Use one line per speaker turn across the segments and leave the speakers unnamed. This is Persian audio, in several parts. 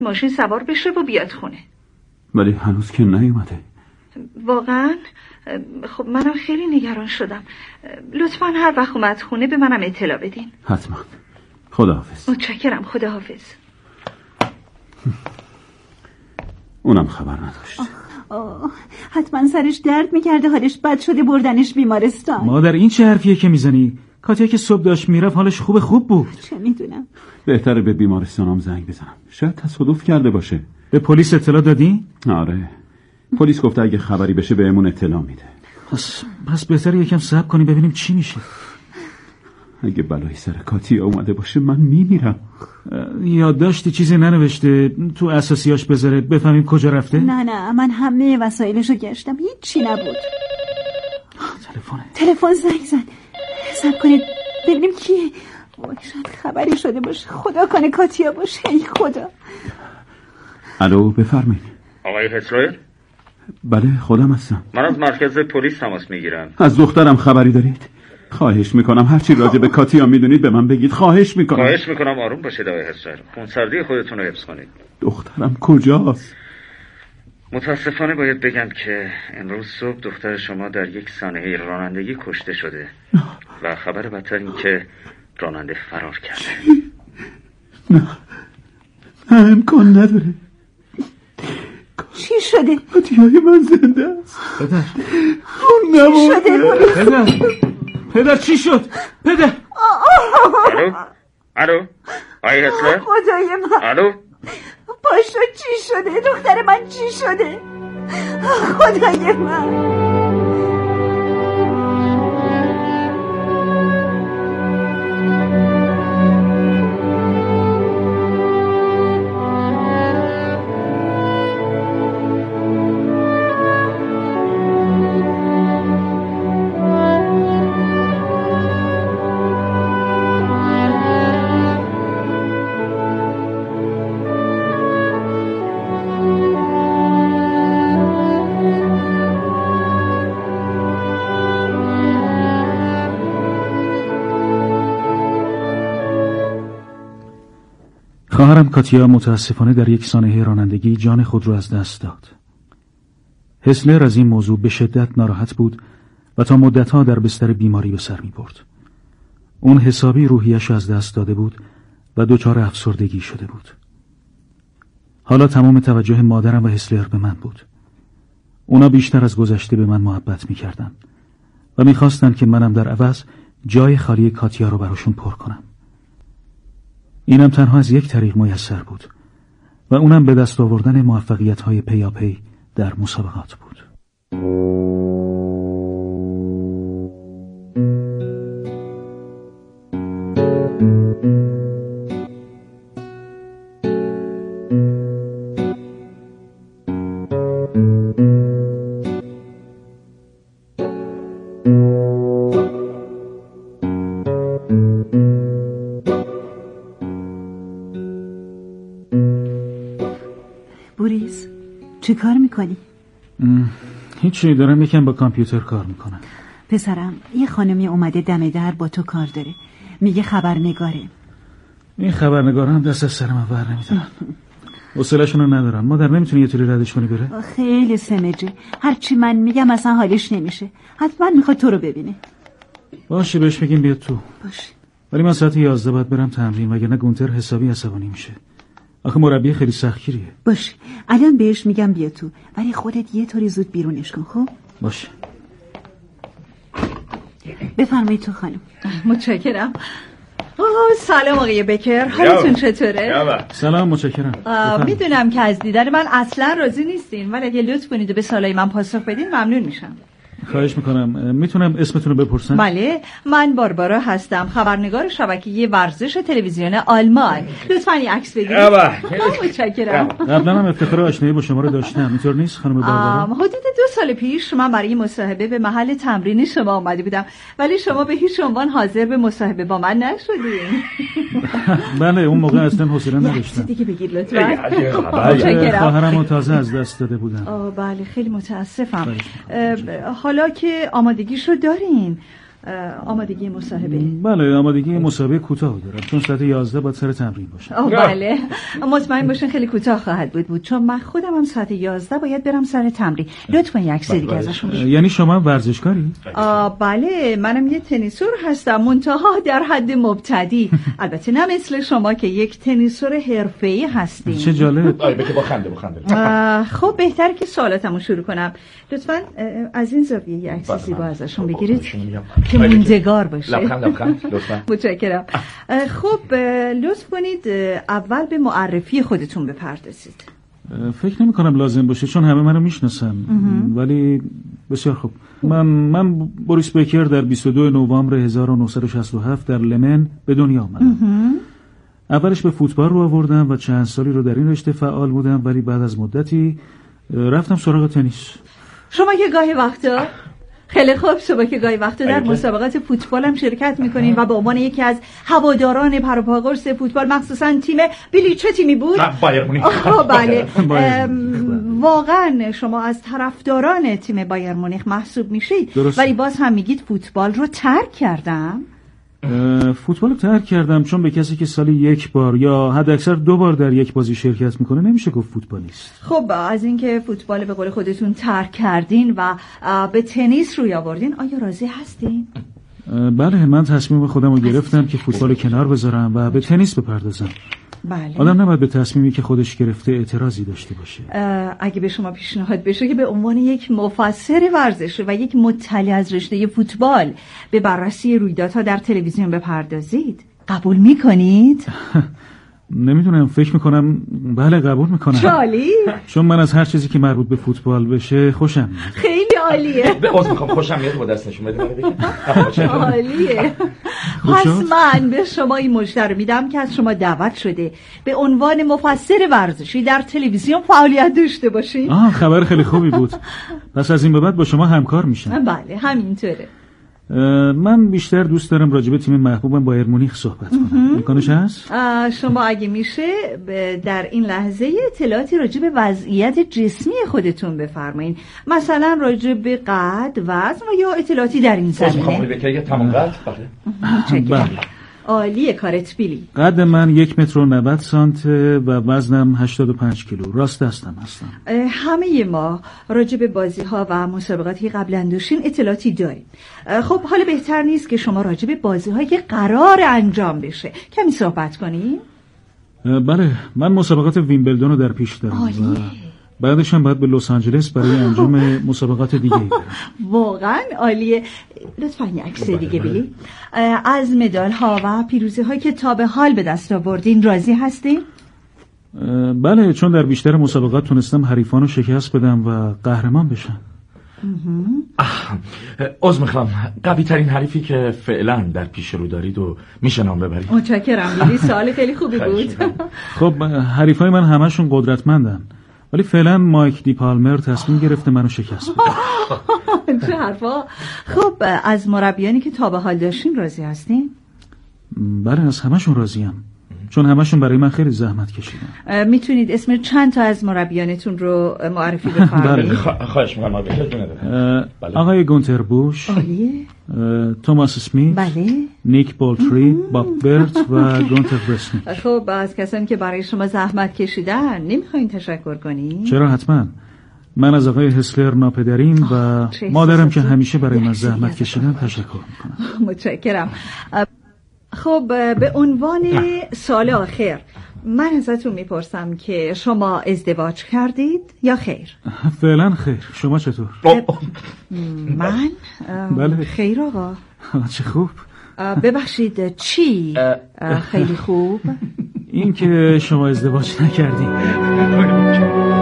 ماشین سوار بشه و بیاد خونه.
ولی هنوز که نیومده.
واقعا؟ خب منم خیلی نگران شدم. لطفاً هر وقت اومد خونه به منم اطلاع بدین.
حتما. خداحافظ.
متشکرم. خداحافظ.
اونم خبر نداشت.
حتما سرش درد میکرده، حالش بد شده بردنش بیمارستان.
مادر این چه حرفیه که میزنی؟ کاتیا که صبح داشت میرفت حالش خوب بود.
چه میدونم.
بهتره به بیمارستانم زنگ بزنم، شاید تصادف کرده باشه.
به پلیس اطلاع دادی؟
آره، پلیس گفته اگه خبری بشه بهمون اطلاع میده.
پس بهتره یکم صبر کنیم ببینیم چی میشه.
اگه بلایی سر کاتیا اومده باشه من میمیرم.
یادداشتی چیزی ننوشته تو اساسیاش بذاره بفهمیم کجا رفته؟
نه من همه وسایلشو گشتم، هیچی نبود. تلفن زنگ زد. حساب کنید ببینیم کیه. شاید خبری شده باشه. خدا کنه کاتیا باشه. ای خدا.
الو بفرمایید.
آقای هسلر؟
بله خودم هستم.
من از مرکز پلیس تماس میگیرم.
از دخترم خبری دارید؟ خواهش میکنم هرچی راجع به کاتیا میدونید به من بگید. خواهش میکنم
آروم باشید آقای هسلر. خونسردی خودتون رو حفظ کنید.
دخترم کجاست؟
متاسفانه باید بگم که امروز صبح دختر شما در یک صحنه رانندگی کشته شده و خبر بدتر این که راننده فرار کرده.
نه امکان نداره.
چی شده؟
کاتیای من زنده است.
پدر
اون نمونده.
پدر چی شد؟ پدر
الو آقای هسلر؟
خدای من.
الو
پاشو چی شده؟ دختر من چی شده؟ خدای من.
خواهرم کاتیا متاسفانه در یک سانحه رانندگی جان خود را از دست داد. هسلر از این موضوع به شدت ناراحت بود و تا مدتها در بستر بیماری به سر می برد. اون حسابی روحیش را از دست داده بود و دچار افسردگی شده بود. حالا تمام توجه مادرم و هسلر به من بود. اونا بیشتر از گذشته به من محبت می کردن و می خواستن که منم در عوض جای خالی کاتیا رو براشون پر کنم. اینم تنها از یک طریق میسر بود و اونم به دست آوردن موفقیت‌های پیاپی در مسابقات بود.
بوریس چه کار میکنی؟
هیچی، دارم یکم با کامپیوتر کار میکنم.
پسرم یه خانمی اومده دم در با تو کار داره، میگه خبرنگاره.
این خبرنگار هم دست از سر من بر نمیدارن. حوصله‌شون رو ندارم. مادر نمیتونی یه طوری ردش کنی بره؟
خیلی سمجه، هرچی من میگم اصلا حالش نمیشه. حتما میخواد تو رو ببینه.
باشه بهش بگیم بیاد تو.
باشه.
ولی من ساعت 11 باید برم تمرین وگرنه گونتر حسابی عصبانی میشه. آخه مربی خیلی سختگیریه.
باشه الان بهش میگم بیا تو، ولی خودت یه طوری زود بیرونش کن. خب
باشه.
بفرمایید تو خانم.
متشکرم. سلام آقای بکر، حالتون چطوره؟
سلام، متشکرم.
میدونم که از دیدن من اصلا راضی نیستین، ولی اگه لطف کنید و به سوالای من پاسخ بدین ممنون میشم.
خواهش میکنم. میتونم اسمتون رو بپرسم؟
بله، من باربارا هستم، خبرنگار شبکه ورزش تلویزیون آلمان. لطفاً یه عکس بگیرید. متشکرم.
قبلا هم افتخار آشنایی با شما رو داشتم، اینطور نیست خانم باربارا؟
حدود 2 سال پیش من برای مصاحبه به محل تمرین شما اومده بودم، ولی شما به هیچ عنوان حاضر به مصاحبه با من نشدین.
بله اون موقع اصلا حوصله نداشتم.
دیگه بگید لطفاً.
خواهرمو تازه از دست داده بودم.
بله خیلی متاسفم. حالا که آمادگیشو دارین، آمادگی مصاحبه؟
بله، آمادگی مصاحبه کوتاه دارم، چون ساعت 11 باید سر تمرین باشم.
بله، مطمئن باشین خیلی کوتاه خواهد بود چون من خودم هم ساعت 11 باید برم سر تمرین. لطفا یک عکس دیگه ازشون بگیرید.
یعنی شما ورزشکاری؟
بله، منم یه تنیسور هستم، منتها در حد مبتدی. البته نه مثل شما که یک تنیسور حرفه‌ای هستین.
چه جالب.
بگه با خنده
خب بهتره که سوالاتمو شروع کنم. لطفا از این زاویه یه عکس زیبا ازشون بگیرید که موندگار باشه.
لبخند لطفا.
متشکرم. خب لطف کنید اول به معرفی خودتون بپردازید.
فکر نمی کنم لازم باشه چون همه منو میشناسن، ولی بسیار خوب. من بوریس بکر در 22 نوامبر 1967 در لمن به دنیا آمدم. اولش به فوتبال رو آوردم و چند سالی رو در این رشته فعال بودم، ولی بعد از مدتی رفتم سراغ تنیس.
شما که گاهی وقتا خیلی خوب، شما که گاهی وقتا در مسابقات فوتبال هم شرکت میکنین و به عنوان یکی از هواداران پروپاگورس فوتبال، مخصوصا تیم بیلی، چه تیمی بود؟
بایر مونیخ.
بله. واقعا شما از طرفداران تیم بایر مونیخ محسوب میشید، ولی باز هم میگید فوتبال رو ترک کردم.
فوتبال رو ترک کردم چون به کسی که سالی یک بار یا حد اکثر 2 بار در یک بازی شرکت میکنه نمیشه گفت فوتبالیست.
خب از اینکه فوتبال به قول خودتون ترک کردین و به تنیس روی آوردین، آیا راضی هستین؟
بله، من تصمیم خودم رو گرفتم که فوتبال کنار بذارم و به تنیس بپردازم.
بله.
آدم نباید به تصمیمی که خودش گرفته اعتراضی داشته باشه.
اگه به شما پیشنهاد بشه که به عنوان یک مفسر ورزش و یک مطلع از رشته فوتبال به بررسی رویدادها در تلویزیون بپردازید، قبول میکنید؟
نمیدونم، فکر میکنم بله قبول میکنم.
چالی؟
چون من از هر چیزی که مربوط به فوتبال بشه خوشم میاد.
خیلی عالیه.
به عذر میخوام، خوشم میاد، با دست نشون بده.
عالیه. پس من به شما این مژده رو میدم که از شما دعوت شده به عنوان مفسر ورزشی در تلویزیون فعالیت داشته باشید.
خبر خیلی خوبی بود. پس از این به بعد با شما همکار میشم.
بله، همینطوره.
من بیشتر دوست دارم راجع به تیم محبوبم بایر مونیخ صحبت کنم. امکانش هست؟
شما اگه میشه در این لحظه اطلاعاتی راجع به وضعیت جسمی خودتون بفرمایید، مثلا راجع به قد، وزن یا اطلاعاتی در این زمینه.
میخوام بگم تمام قد.
بله. عالیه کارت بیلی.
قد من 1 متر و 90 سانته و وزنم 85 کیلو. راست هستم.
همه ما راجع به بازی‌ها و مسابقاتی که قبلا داشتین اطلاعاتی داریم. خب حالا بهتر نیست که شما راجع به بازی‌هایی که قرار انجام بشه کمی صحبت کنیم؟
بله، من مسابقات ویمبلدون رو در پیش دارم. بعدش هم باید به لس آنجلس برای انجام مسابقات دیگه برم.
واقعا عالیه. لطفاً یک عکس دیگه بیلی. از مدال ها و پیروزی هایی که تا به حال به دست آوردین راضی هستین؟
بله، چون در بیشتر مسابقات تونستم حریفان رو شکست بدم و قهرمان بشم.
عذر میخوام، قوی ترین حریفی که فعلا در پیش رو دارید و میشه نام ببرید؟
متشکرم بیلی، سوال خیلی خوبی بود.
خب حریفای من همشون قدرتمندن، ولی فعلا مایک دی پالمر تصمیم گرفته منو شکست بده.
چه حرفا. خب از مربیانی که تا به حال داشتین راضی هستین؟
بله، از همشون راضیم، چون همشون برای من خیلی زحمت کشیدن.
میتونید اسم چند تا از مربیانتون رو معرفی بفرمایید؟
خواهش می‌کنم.
آقای گونتر بوش، توماس اسمیت،
بله،
نیک بولتری، باب برت و گونتر برسنیک.
خب از کسانی که برای شما زحمت کشیدن نمیخواین تشکر کنین؟
چرا، حتما. من از آقای هسلر ناپدریم و مادرم که همیشه برای من زحمت کشیدن تشکر میکنم.
متشکرم. خب به عنوان سوال آخر من ازتون میپرسم که شما ازدواج کردید یا خیر؟
فعلا خیر. شما چطور؟
من؟
بله.
خیر آقا.
چه خوب.
ببخشید چی خیلی خوب؟
این که شما ازدواج نکردید.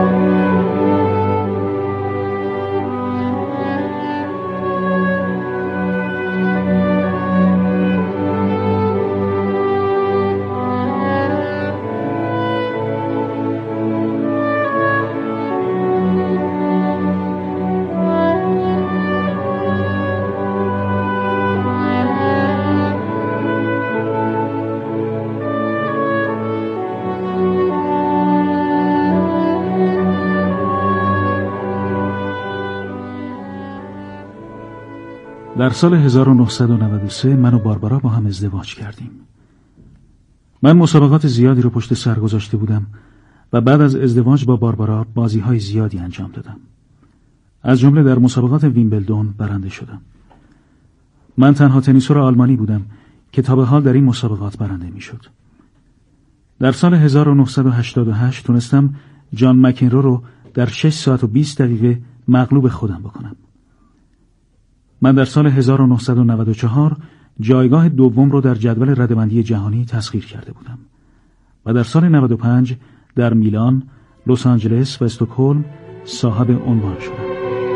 در سال 1993 من و باربارا با هم ازدواج کردیم. من مسابقات زیادی رو پشت سر گذاشته بودم و بعد از ازدواج با باربارا بازی‌های زیادی انجام دادم. از جمله در مسابقات ویمبلدون برنده شدم. من تنها تنیسور آلمانی بودم که تا به حال در این مسابقات برنده می‌شد. در سال 1988 تونستم جان مکنرو رو در 6 ساعت و 20 دقیقه مغلوب خودم بکنم. من در سال 1994 جایگاه دوم رو در جدول رده‌بندی جهانی تسخیر کرده بودم و در سال 95 در میلان، لس آنجلس و استکهلم صاحب عنوان شدم.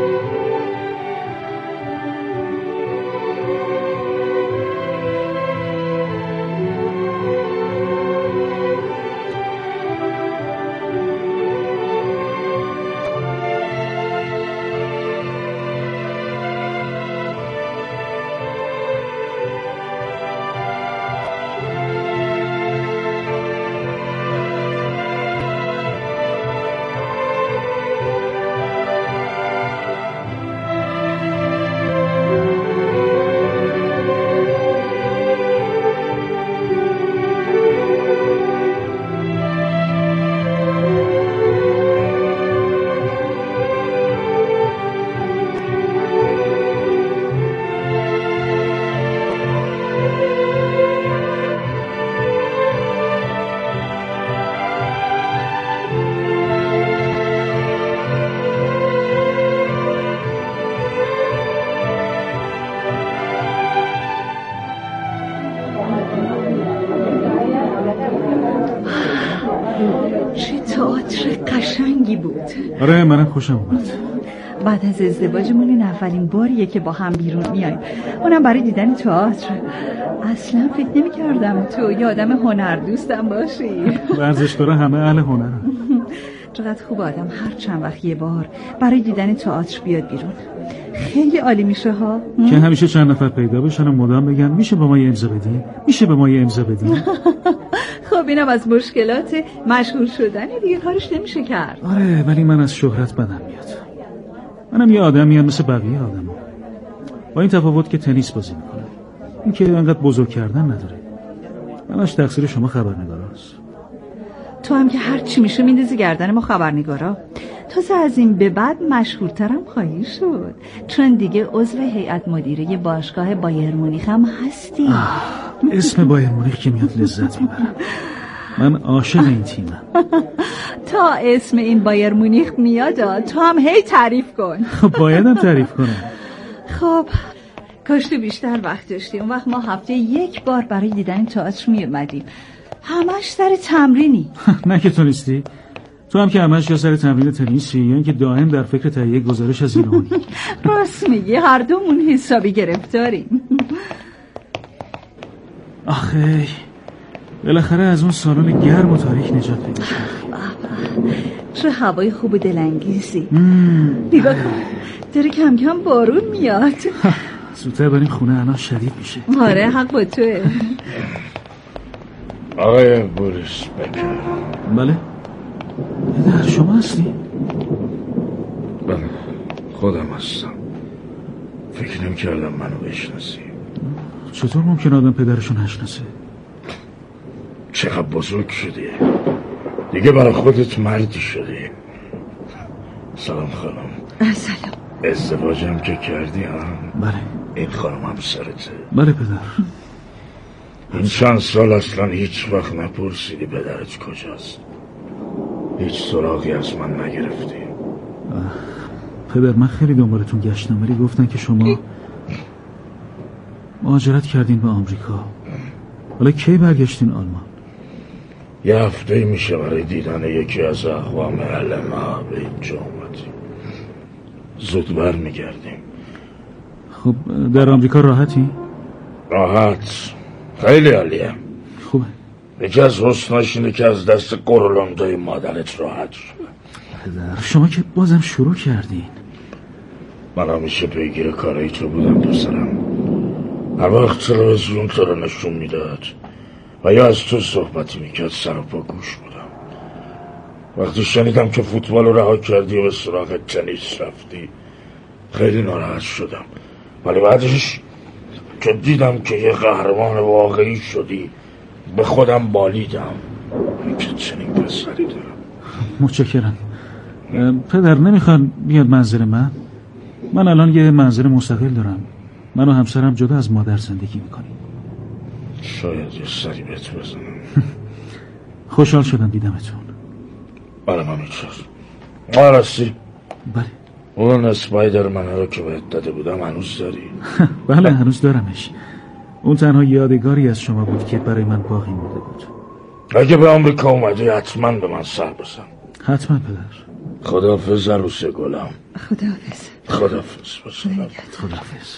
آره منم خوشم اومد.
بعد از ازدواجمون این اولین باریه که با هم بیرون میایم، اونم برای دیدن تئاتر. اصلا فکر نمی‌کردم تو یه آدم هنردوستم باشی.
ورزشکارا همه اهل هنرن.
چقدر خوب آدم هر چند وقت یه بار برای دیدن تئاتر بیاد بیرون. خیلی عالی میشه ها.
که همیشه چند نفر پیدا بشن و مدام بگن میشه به ما یه امضا بدی؟ میشه به ما یه امضا بدی؟
خب اینم از مشکلات مشهور شدن دیگه، کارش نمیشه کرد.
آره ولی من از شهرت بدم میاد. منم یه آدمیم مثل بقیه آدما، با این تفاوت که تنیس بازی میکنم. این که انقدر بزرگ کردن نداره. منش تقصیر شما خبرنگاراست.
تو هم که هر چی میشه میندازی گردن ما خبرنگارا. تازه از این به بعد مشهورترم خواهی شد، چون دیگه عضو هیئت مدیره باشگاه بایر مونیخ هم هستی.
اسم بایر مونیخ که میاد لذت میبرم. من عاشق این تیمم.
تا اسم این بایر مونیخ میاد تو هم هی تعریف کن.
خب بایدم تعریف کنم.
خب کاش تو بیشتر وقت داشتی، اون وقت ما هفته یک بار برای دیدن تئاتر میومدیم. همش سر تمرینی. نه
که تو نیستی؟ تو هم که همش یا سر تمرین تنیسی یا اینکه دائم در فکر تهیه گزارش از ایرانی.
راست میگی، هر دومون حسابی گرفتاریم.
آخه بالاخره از اون سالن گرم و تاریک نجات پیدا کردیم.
چه هوای خوب و دلانگیزی. نگاه کن داره کم کم بارون میاد.
زودتر بریم خونه، الان شدید میشه.
آره حق با توه.
آقای بوریس بکر.
بله پدر شما هستی؟
بله خودم هستم. فکر نمی‌کردم منو بشناسی.
چطور ممکن آدم پدرشون نشناسه؟
چقدر بزرگ شدی دیگه، برای خودت مردی شدی. سلام خانم.
سلام.
ازدواجم که کردی هم؟
بله.
این خانم هم سرته؟
بله پدر.
این چند سال اصلا هیچ وقت نپرسیدی پدرت کجاست؟ هیچ سراغی از من نگرفتی؟
پدر من خیلی دنبالتون گشتم ولی گفتن که شما مهاجرت کردین به آمریکا. حالا کی برگشتین آلمان؟
یه هفته میشه برای دیدن یکی از اقوام علما به اینجا اومدیم. زود بر میگردیم.
خب در آمریکا راحتی؟
راحت، خیلی عالیم.
خوبه.
یکی از حسناش اینه که از دست قرولندای مادرت راحت شده.
پدر شما که بازم شروع کردین.
من همیشه پیگیر کارایی تو بودم دوسترم. هر وقت تلویزیون تو رو نشون میداد و یا از تو صحبتی میکرد سر و پا گوش بودم. وقتی شنیدم که فوتبال رو رها کردی و به سراغ تنیس رفتی خیلی ناراحت شدم. ولی بعدش که دیدم که یه قهرمان واقعی شدی به خودم بالیدم که چنین پسری دارم.
متشکرم. پدر نمیخوان بیاد منزل من الان یه منزل مستقل دارم. من و همسرم جدا از مادر زندگی میکنیم.
شاید یه سری بهت بزنم.
خوشحال شدم دیدمتون.
بله من میچار راستی
بله
اون اسپایدر من رو که بهت داده بودم هنوز داری؟
بله هنوز دارمش. اون تنها یادگاری از شما بود که برای من باقی مونده بود.
اگه به آمریکا اومدی حتما به من سر بزن.
حتما پدر.
خداحافظ عروس گلم.
خداحافظ.
خداحافظ.
خداحافظ.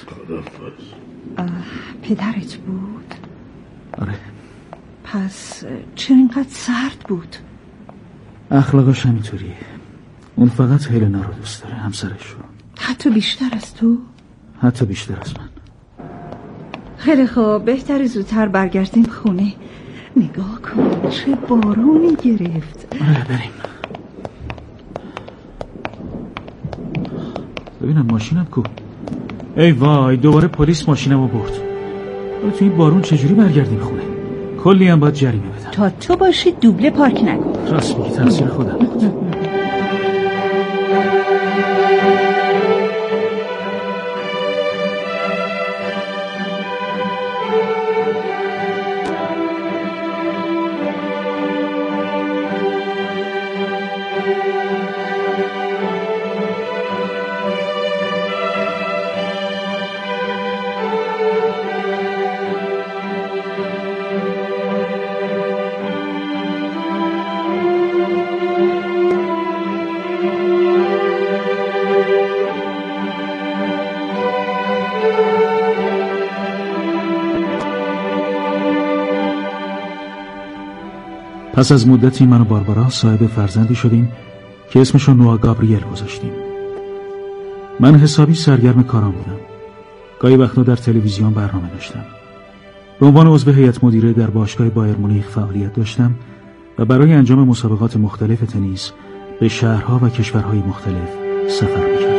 پدرت بود؟
آره.
پس چرا اینقدر سرد بود؟
اخلاقش همینطوریه. اون فقط هلنا رو دوست داره، همسرش رو.
حتی بیشتر از تو؟
حتی بیشتر از من.
خیلی خوب، بهتر زودتر برگردیم خونه. نگاه کن چه بارونی گرفت.
آره بریم. ببینم ماشینم کو. ای وای دوباره پلیس ماشینمو برد. تو این بارون چجوری برگردیم خونه؟ کلی هم باید جریمه بدم.
تا تو باشی دوبله پارک نکن.
راست میگی، تقصیر خودم بود. پس از مدتی من و باربارا صاحب فرزندی شدیم که اسمشو نوآ گابریل گذاشتیم. من حسابی سرگرم کارم بودم. گاهی وقتا در تلویزیون برنامه داشتم. به عنوان عضو هیئت مدیره در باشگاه بایر مونیخ فعالیت داشتم و برای انجام مسابقات مختلف تنیس به شهرها و کشورهای مختلف سفر می‌کردم.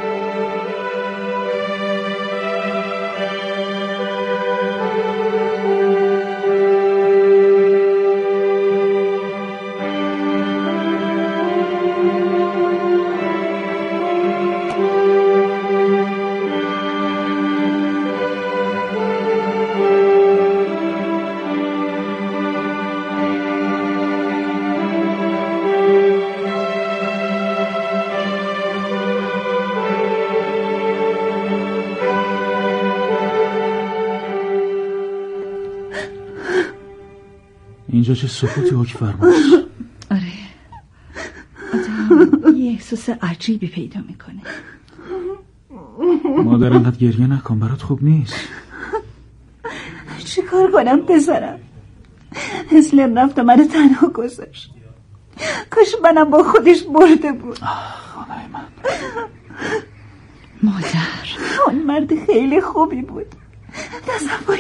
اینجا چه سکوتی حکم فرماست.
آره آدم یه احساس عجیبی پیدا میکنه.
مادر اینقدر گریه نکن، برات خوب نیست.
چی کار کنم پسرم؟ هسلر رفت و منو تنها گذاشت. کاش منم با خودش برده بود.
خدای من.
مادر
اون مرد خیلی خوبی بود. تصور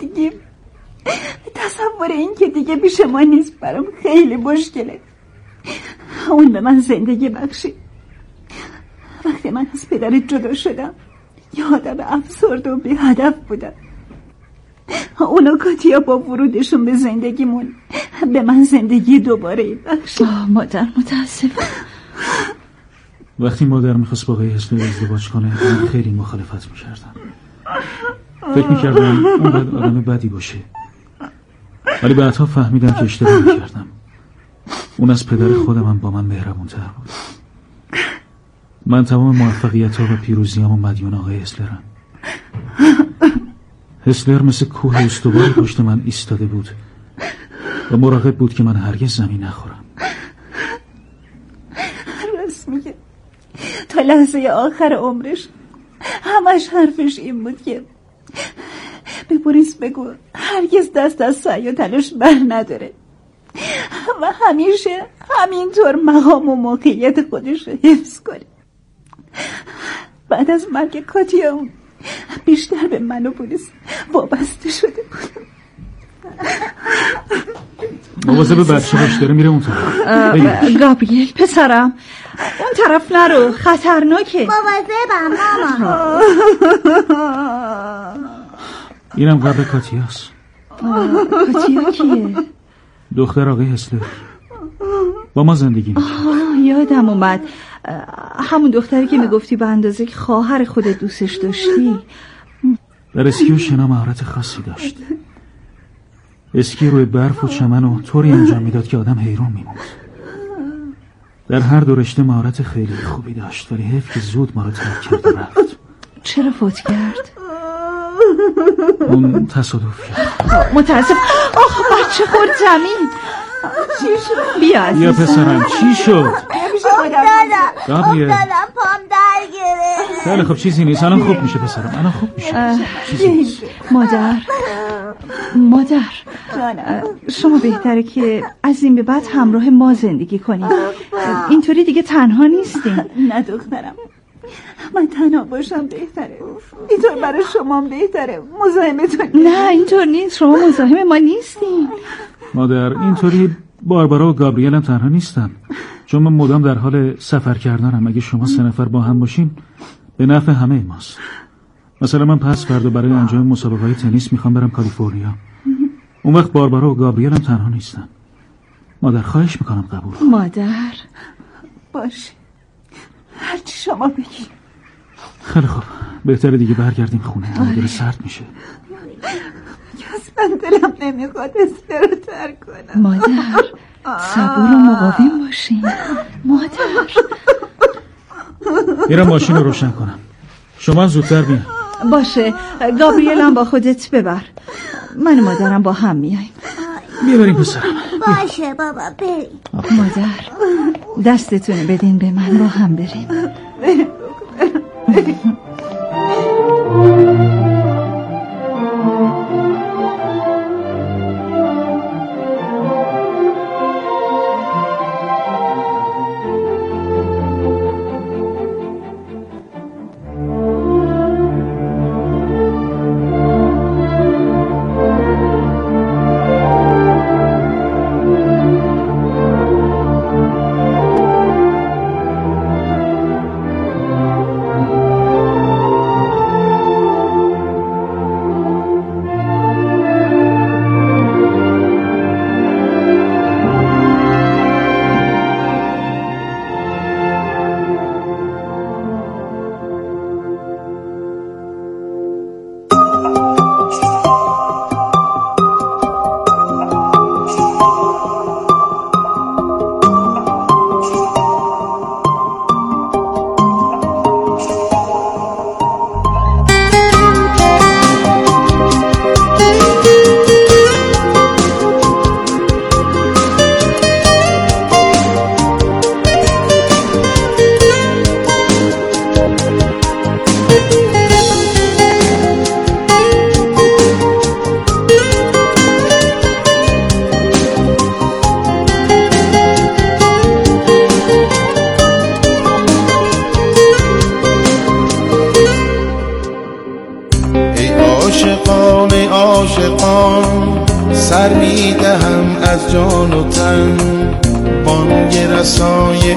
این که دیگه پیش ما نیست برام خیلی مشکله. اون به من زندگی بخشید. وقتی من از پدرت جدا شدم یه آدم افسرده و بی هدف بودم. اون و کاتیا با ورودشون به زندگیمون به من زندگی دوباره بخشید.
مادر متاسفم.
وقتی مادر میخواست با آقای هسلر ازدواج کنه من خیلی مخالفت میکردم. فکر میکردم اون باید آدم بدی باشه، ولی بعدها فهمیدم که اشتباه میکردم. اون از پدر خودم با من مهربونتر بود. من تمام موفقیت‌ها و پیروزیامو مدیون آقای هسلرم. هسلر مثل کوه استواری پشت من ایستاده بود و مراقب بود که من هرگز زمین نخورم.
راست میگه. تا لحظه آخر عمرش همش حرفش این بود که به پلیس بگو هرگز دست از سعی و تلاش بر نداره و همیشه همینطور مقام و موقعیت خودش رو حفظ کنه. بعد از مرگ کاتیا بیشتر به من و پلیس وابسته شده بود.
مواظب بچه باش، داره میره اون طرف.
گابریل پسرم، اون طرف نرو، خطرناکه.
مواظبم ماما.
اینم قبر کاتیاست.
کاتیا کیه؟
دختر آقای هسلر، با ما زندگی میکنه.
یادم اومد، همون دختری که میگفتی به اندازه که خواهر خودت دوستش داشتی.
در اسکی و شنا مهارت خاصی داشت. اسکی روی برف و چمن و طوری انجام میداد که آدم حیران میموند. در هر دو رشته مهارت خیلی خوبی داشت، ولی حیف که زود ما رو ترک کرد و رفت.
چرا فوت کرد؟
اون تصادف کرد.
متاسف. آخ بچه خورد زمین.
چی شد؟
بیا عزیزم.
بیا پسرم، چی شد؟
افتادم پام در گرفت.
خیلی خب، چیزی نیست، الان خوب میشه پسرم، الان خوب میشه. چیزی نیست.
مادر شما بهتره که از این به بعد همراه ما زندگی کنید. اینطوری دیگه تنها نیستیم.
نه دخترم، من تنها باشم بهتره. اینطور برای شما بهتره. مزاحمتون
نه اینطور نیست، شما مزاحم ما نیستین.
مادر اینطوری باربارا و گابریل هم تنها نیستن، چون من مدام در حال سفر کردنم. اگه شما 3 نفر با هم باشین به نفع همه ماست. مثلا من پس فردا برای انجام مسابقه تنیس میخوام برم کالیفرنیا. اون وقت باربارا و گابریل هم تنها نیستن. مادر خواهش میکنم قبول کن.
مادر
باشه، هرچی شما بگی.
خیلی خوب، بهتره دیگه برگردیم خونه، داره سرد میشه.
اصلا دلم نمیخواد اسلر رو ترک کنم.
مادر صبور و مقاوم باشین. مادر
میرم ماشین رو روشن کنم، شما زودتر بیان.
باشه، گابریل هم با خودت ببر. من و مادرم با هم میاییم.
بیاریم پسرم.
باشه بابا بریم.
مادر دستتون بدین به من، با هم بریم.
عاشقان سر میدهم از جان و تن، بانگ رسای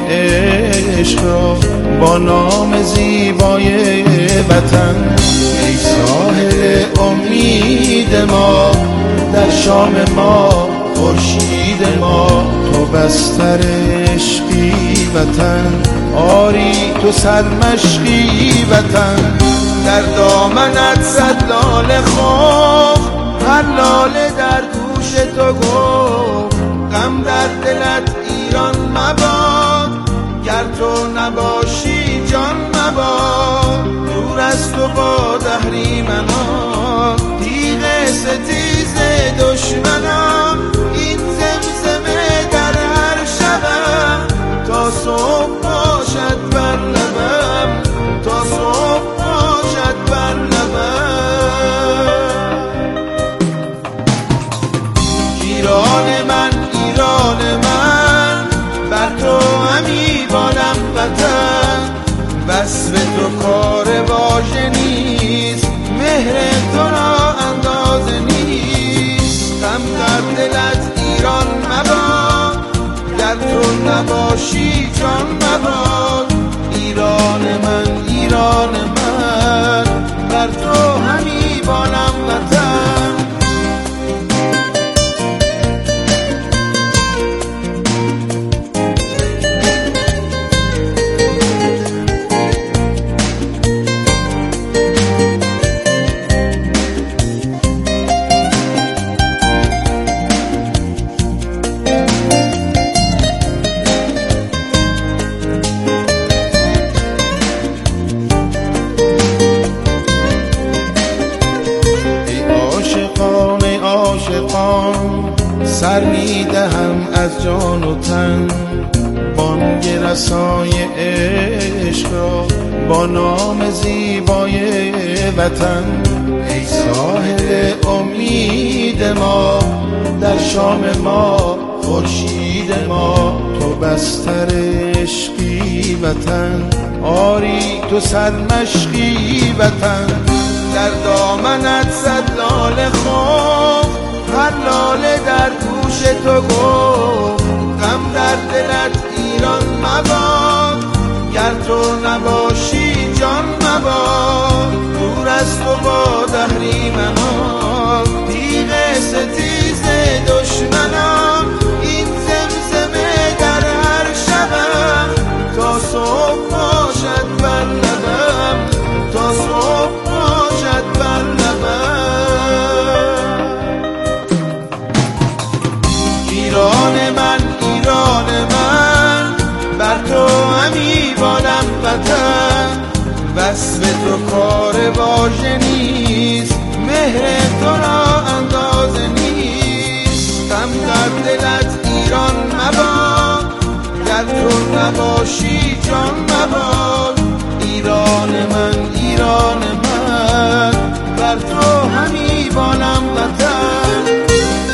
عشق را با نام زیبای وطن. ای ساحل امید ما، در شام ما خورشید ما، تو بستر عشقی وطن، آری تو سرمشقی وطن. در دامنت صد لاله خوف، هر لاله در گوش تو گفت، غم در دلت ایران مباد، گر تو نباشی جان مباد. دور از تو با اهریمنان، تیغ ستیز دشمنان، این زمزمه در هر شبم، تا صبح باشد بر لبم، تا صبح باشد بر لبم. ایران من، ایران من، بر تو همی بالم وطن. وصف تو کار واژه نیست، مهر تو را اندازه نیست. غم نباشی جان مباد. ایران من ایران من، بر تو همی بالم وطن. سر میدهم از جان و تن، بانگ رسای عشق را با نام زیبای وطن. ای صاحب امید ما، در شام ما خورشید ما، تو بستر عشقی وطن، آری تو سرمشقی وطن. در دامنت صد لاله خفت، هر لاله در گوش تو گفت، غم در دلت ایران مباد. گر تو نباشی جان مباد. دور از تو با اهریمنان، تیغ ستیز دشمنان، این زمزمه در هر شبم، تا صبح باشد بر لبم، تا صبح باشد بر لبم. ایران من ایران من، بر تو همی بالم وطن. وصف تو کار واژه نیست، مهر تو را اندازه نیست. غم در دلت ایران مباد. گر تو نباشی جان مباد. ایران من ایران من، بر تو همی بالم وطن.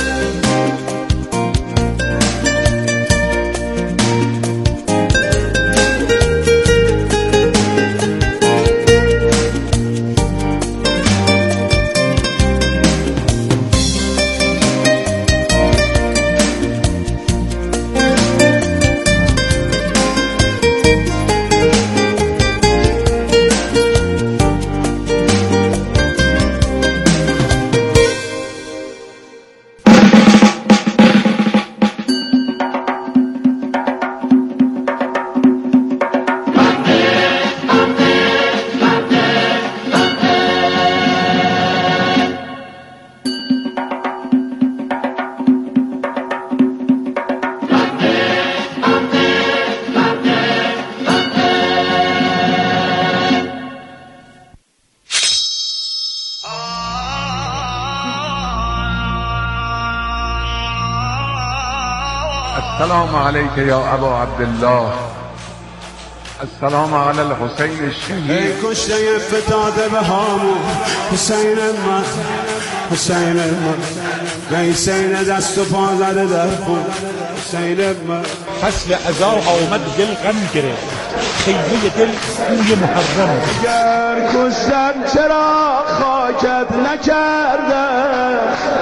السلام علیک یا ابا عبدالله، السلام علی الحسین الشهید.
ای کشته فتاده به هامون، حسین من حسین من، حسین دست و پا زده در خون، حسین من.
فصل عزا آمد دل غم گرفت، خیمه دل بوی محرم.
گر کشتن چرا خاکت نکردن؟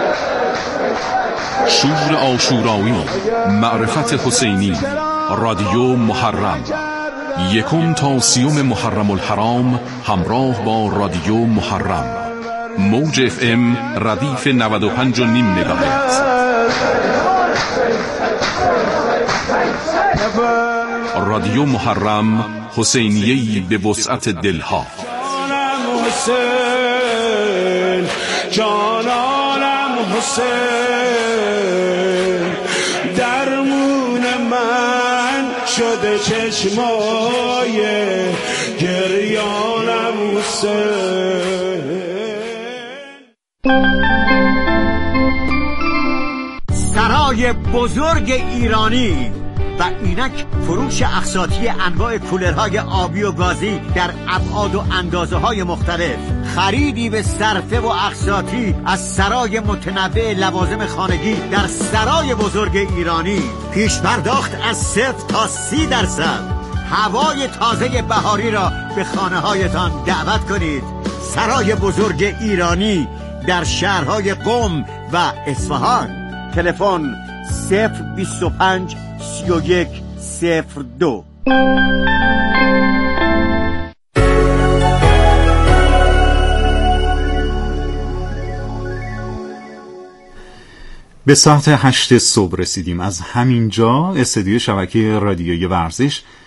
شور عاشورایی، معرفت حسینی، رادیو محرم، 1 تا 30 محرم الحرام همراه با رادیو محرم. موج FM ردیف 95.5 مگاهرتز. رادیو محرم، حسینیه‌ای به وسعت دلها.
جانم حسین، جانم حسین، درمون من شده چشمای گریانم حسین.
سرای بزرگ ایرانی و اینک فروش اقساطی انواع کولرهای آبی و گازی در ابعاد و اندازه های مختلف، خریدی به صرفه و اقساطی از سرای متنوع لوازم خانگی در سرای بزرگ ایرانی، پیش پرداخت از 0 تا 30%، هوای تازه بهاری را به خانه هایتان دعوت کنید. سرای بزرگ ایرانی در شهرهای قم و اصفهان. تلفن 025 31 02.
به ساعت 8 صبح رسیدیم. از همینجا استودیو شبکه رادیویی ورزش